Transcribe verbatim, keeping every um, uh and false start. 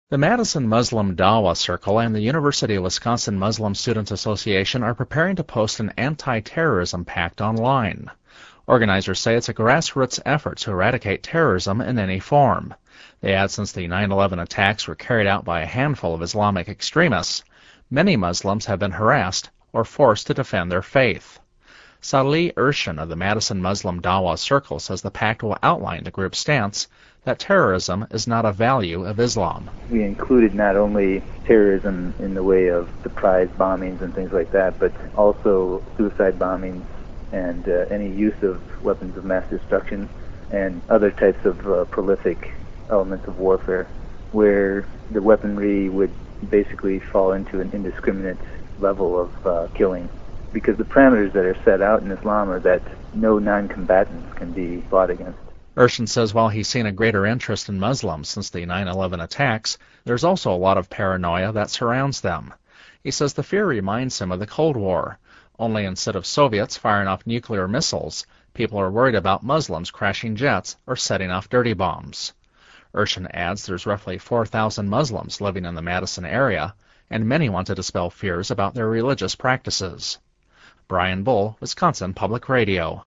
The Madison Muslim Dawah Circle and the University of Wisconsin Muslim Students Association are preparing to post an anti-terrorism pact online. Organizers say it's a grassroots effort to eradicate terrorism in any form. They add since the nine eleven attacks were carried out by a handful of Islamic extremists, many Muslims have been harassed or forced to defend their faith. Salih Ershan of the Madison Muslim Dawah Circle says the pact will outline the group's stance that terrorism is not a value of Islam. We included not only terrorism in the way of surprise bombings and things like that, but also suicide bombings and uh, any use of weapons of mass destruction and other types of uh, prolific elements of warfare, where the weaponry would basically fall into an indiscriminate level of uh, killing. Because the parameters that are set out in Islam are that no non-combatants can be fought against. Ershan says while he's seen a greater interest in Muslims since the nine eleven attacks, there's also a lot of paranoia that surrounds them. He says the fear reminds him of the Cold War, only instead of Soviets firing off nuclear missiles, people are worried about Muslims crashing jets or setting off dirty bombs. Ershan adds there's roughly four thousand Muslims living in the Madison area, and many want to dispel fears about their religious practices. Brian Bull, Wisconsin Public Radio.